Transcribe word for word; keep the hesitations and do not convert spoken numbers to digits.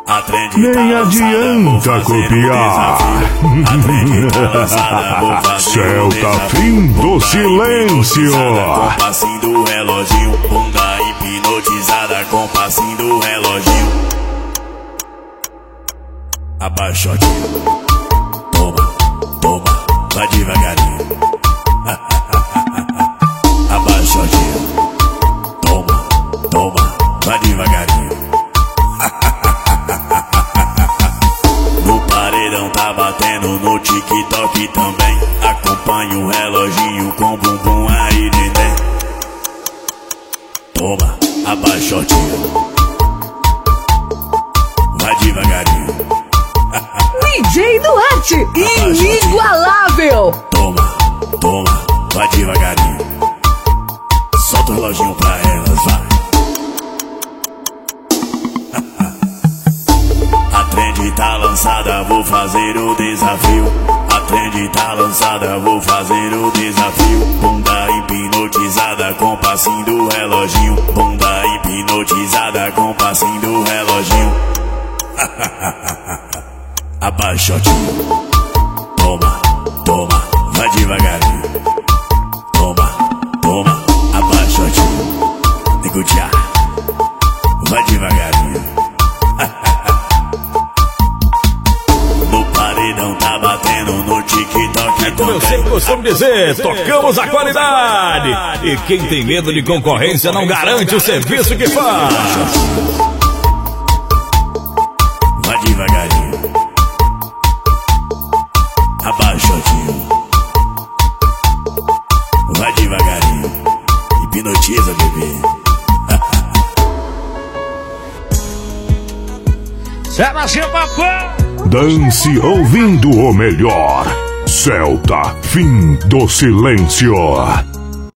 Nem adianta copiar. Celta, fim do silêncio. Compassinho do reloginho, bunda hipnotizada com passinho do reloginho. Abaixotinho, toma, toma, vai devagarinho. Abaixotinho, toma, toma, vai devagarinho. No paredão tá batendo, no TikTok também. Acompanha o reloginho com bumbum aí de dentro. Toma, abaixotinho, vai devagarinho. D J Duarte, inigualável. Toma, toma, vai devagarinho. Solta o reloginho pra elas, vai. A trend tá lançada, vou fazer o desafio. A trend tá lançada, vou fazer o desafio. Bunda hipnotizada com passinho do reloginho. Bunda hipnotizada com passinho do reloginho. Abaixotinho, toma, toma, vai devagarinho. Toma, toma, abaixotinho. Negudiar, vai devagarinho. No paredão tá batendo, no TikTok é como eu sempre costumo dizer, tocamos a qualidade. E quem tem medo de concorrência não garante o serviço que faz. Vai devagarinho. Abaixotinho, vai devagarinho. Hipnotiza, bebê. Sebastião Papai. Dance ouvindo o melhor. Celta, fim do silêncio.